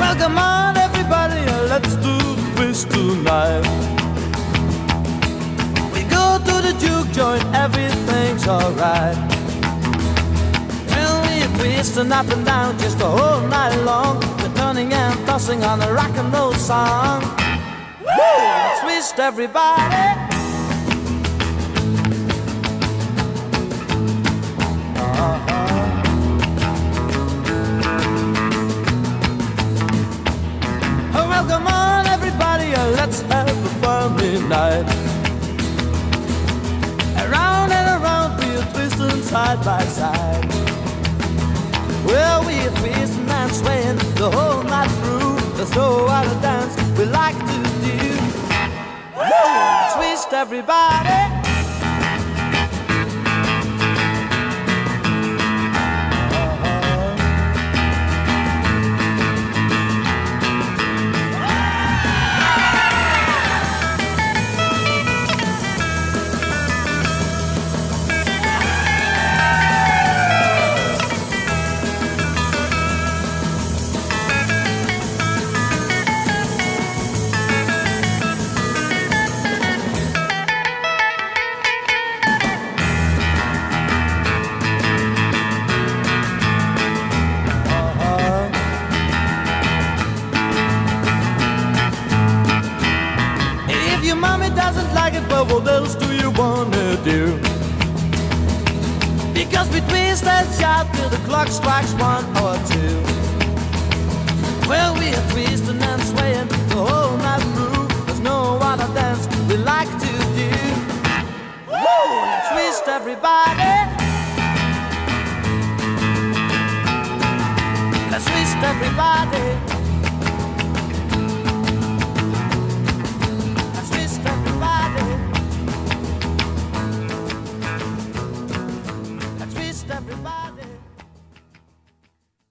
Well, come on, everybody, let's do the twist tonight. We go to the juke joint, everything's alright. Well, we're twisting up and down just the whole night long. We're turning and tossing on a rock and roll song. Woo! Let's twist, everybody. Well, come on, everybody, let's have a funny night. Around and around, we're twisting side by side. Well, we're twisting and swaying the whole night through. There's no other dance we like to do. Woo! Twist, everybody. If your mommy doesn't like it, well, what else do you wanna do? Because we twist and shout till the clock strikes 1 or 2. Well, we are twisting and swaying the whole night through. There's no other dance we like to do. Woo! Let's twist, everybody. Let's twist, everybody.